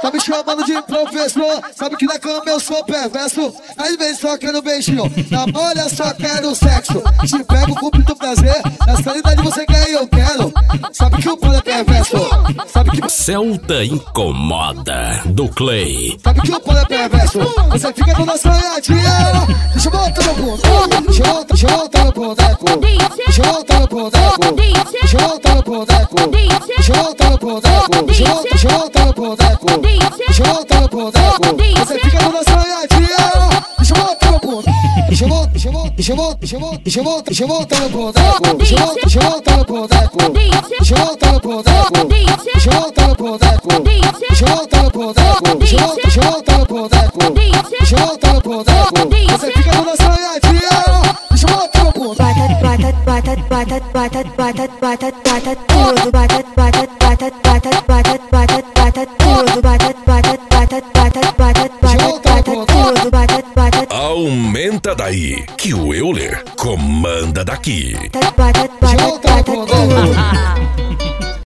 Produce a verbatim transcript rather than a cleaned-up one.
tá me chamando de professor. Sabe que na cama eu sou perverso. Às vezes só quero beijinho, na bolha só quero sexo. Te pego com muito prazer, na sanidade você quer e eu quero. Sabe que o pano é perverso. Sabe que Celta Incomoda do Clay. Sabe que o pano é perverso. Você fica com nossa olhadinha. Deixa eu voltar no boneco. Deixa eu voltar, deixa eu voltar no boneco. Deixa eu voltar no boneco. Deixa eu voltar no boneco. Deixa eu voltar no boneco. Deixa eu voltar, deixa eu voltar no boneco. Deixa eu voltar no boneco. Você fica com nossa olhadinha. Deixa eu voltar no boneco. Deixa eu voltar, deixa eu voltar, deixa eu voltar, deixa eu voltar, deixa eu voltar, deixa eu voltar no boneco. Deixa eu voltar, deixa eu voltar no boneco. Deixa eu voltar no boneco. Deixa eu voltar no boneco. Deixa eu voltar no boneco. Deixa eu voltar, deixa eu voltar no boneco. Deixa eu voltar no boneco. Você fica com nossa olhadinha. Deixa eu voltar no boneco. Bata, bata, bata, bata, bata, bata, bata, tudo. Bata, bata, bata, bata, bata, bata, bata, tudo. Bata, bata, bata, bata, bata, bata, bata, tudo. Bata, bata. Aumenta daí, que o Euler comanda daqui. Bata, bata, bata, tudo.